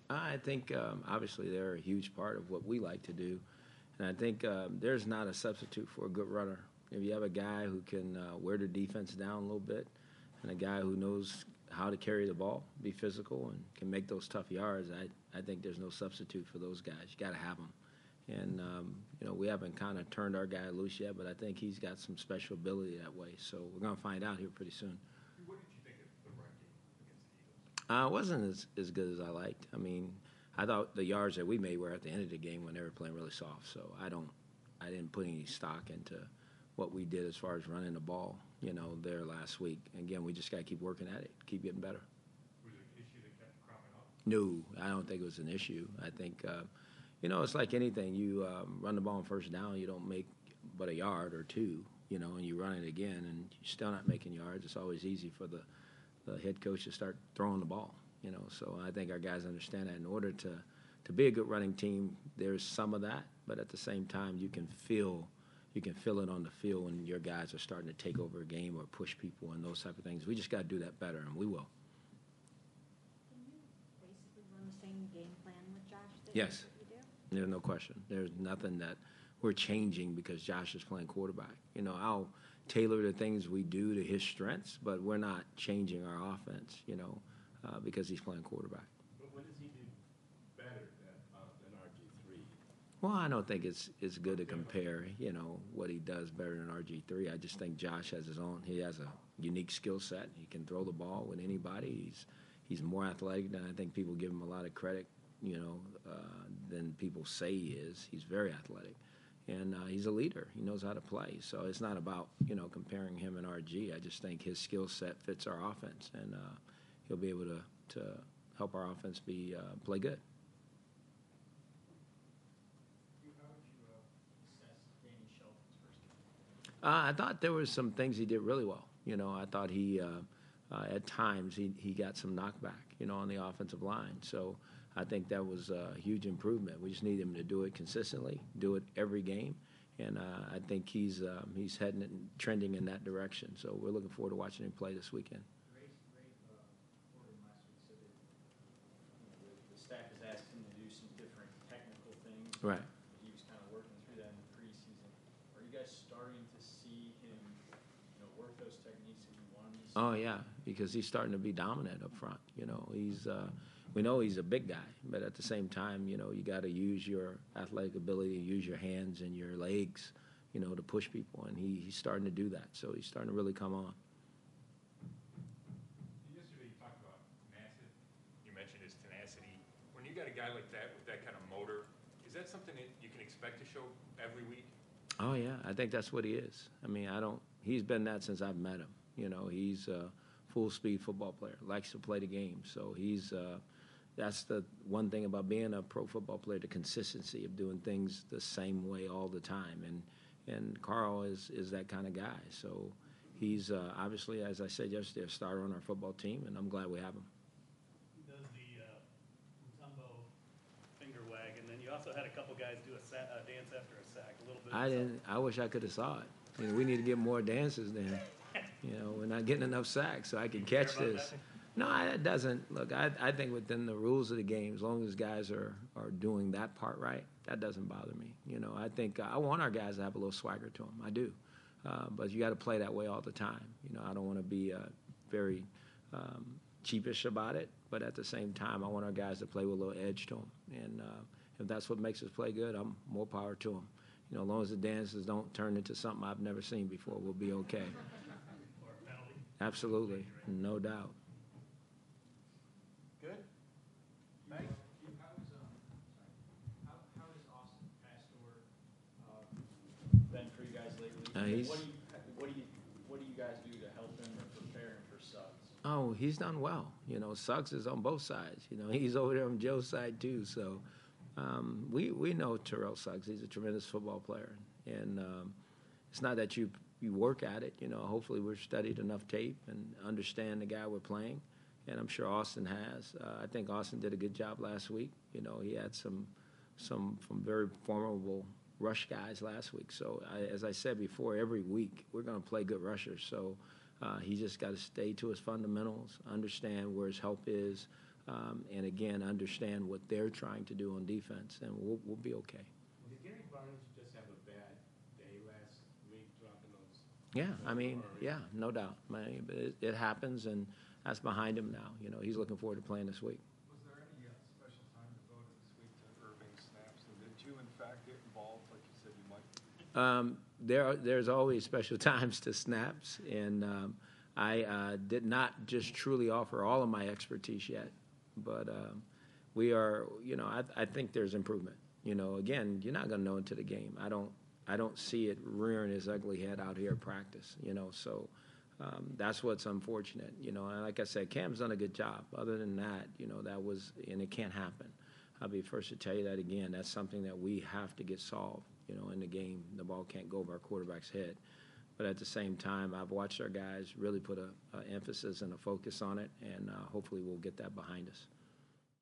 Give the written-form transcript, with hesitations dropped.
I think obviously they're a huge part of what we like to do, and I think there's not a substitute for a good runner. If you have a guy who can wear the defense down a little bit, and a guy who knows how to carry the ball, be physical, and can make those tough yards, I think there's no substitute for those guys. You got to have them. And, we haven't kind of turned our guy loose yet, but I think he's got some special ability that way. So we're going to find out here pretty soon. What did you think of the run game against the Eagles? It wasn't as good as I liked. I mean, I thought the yards that we made were at the end of the game when they were playing really soft. So I didn't put any stock into what we did as far as running the ball, there last week. Again, we just got to keep working at it, keep getting better. Was it an issue that kept cropping up? No, I don't think it was an issue. I think, it's like anything. You run the ball on first down, you don't make but a yard or two, and you run it again, and you're still not making yards. It's always easy for the head coach to start throwing the ball, So I think our guys understand that in order to be a good running team, there's some of that, but at the same time, you can feel it on the field when your guys are starting to take over a game or push people and those type of things. We just got to do that better, and we will. Can you basically run the same game plan with Josh that Yes. you do? There's no question. There's nothing that we're changing because Josh is playing quarterback. I'll tailor the things we do to his strengths, but we're not changing our offense, because he's playing quarterback. But what does he do better than RG3? Well, I don't think it's good to compare, what he does better than RG3. I just think Josh has he has a unique skill set. He can throw the ball with anybody. He's more athletic than I think people give him a lot of credit, than people say he is. He's very athletic. And he's a leader. He knows how to play. So it's not about, comparing him and RG. I just think his skill set fits our offense, and he'll be able to help our offense play good. How would you assess Danny Shelton's first game? I thought there were some things he did really well. I thought he, at times, he got some knockback, on the offensive line. So I think that was a huge improvement. We just need him to do it consistently, do it every game, and I think he's heading and trending in that direction. So we're looking forward to watching him play this weekend. Ray reported last week said that the staff has asked him to do some different technical things. Right. He was kind of working through that in the preseason. Are you guys starting to see him, work those techniques that you wanted to see? Oh yeah, because he's starting to be dominant up front. We know he's a big guy, but at the same time, you got to use your athletic ability, use your hands and your legs, to push people, and he's starting to do that. So he's starting to really come on. Yesterday you talked about massive. You mentioned his tenacity. When you got a guy like that with that kind of motor, is that something that you can expect to show every week? Oh yeah, I think that's what he is. I mean, he's been that since I've met him. He's a full-speed football player, likes to play the game. So that's the one thing about being a pro football player, the consistency of doing things the same way all the time. And Carl is that kind of guy. So he's obviously, as I said yesterday, a starter on our football team, and I'm glad we have him. Does the Mutombo finger wag, and then you also had a couple guys do a dance after a sack, a little bit. I didn't. I wish I could have saw it. We need to get more dances then. We're not getting enough sacks, so I can catch this. No, it doesn't. Look, I think within the rules of the game, as long as guys are doing that part right, that doesn't bother me. I think I want our guys to have a little swagger to them. I do. But you got to play that way all the time. I don't want to be very cheapish about it, but at the same time, I want our guys to play with a little edge to them. And if that's what makes us play good, I'm more power to them. As long as the dances don't turn into something I've never seen before, we'll be okay. Or a penalty. Absolutely, no doubt. Good. Thanks. How has Austin Pastor Been for you guys lately? He's- What do you guys do to help him or prepare him for Suggs? Oh, he's done well. Suggs is on both sides. He's over there on Joe's side too. So we know Terrell Suggs. He's a tremendous football player, and it's not that you work at it. Hopefully we've studied enough tape and understand the guy we're playing, and I'm sure Austin has. I think Austin did a good job last week. He had some very formidable rush guys last week. So as I said before, every week we're going to play good rushers. So he just got to stay to his fundamentals, understand where his help is, and again, understand what they're trying to do on defense, and we'll be okay. Did Gary Barnes just have a bad day last week dropping those? Yeah, I mean, yeah, no doubt. But it happens, and that's behind him now. You know, he's looking forward to playing this week. Was there any special time devoted this week to Irving snaps? And did you, in fact, get involved like you said you might? There's always special times to snaps, and I did not just truly offer all of my expertise yet, but we are, you know, I think there's improvement. You know, again, you're not going to know until the game. I don't see it rearing his ugly head out here at practice, you know, so that's what's unfortunate, you know, and like I said, Cam's done a good job. Other than that, you know, and it can't happen. I'll be first to tell you that again. That's something that we have to get solved, you know, in the game. The ball can't go over our quarterback's head. But at the same time, I've watched our guys really put an emphasis and a focus on it, and hopefully we'll get that behind us.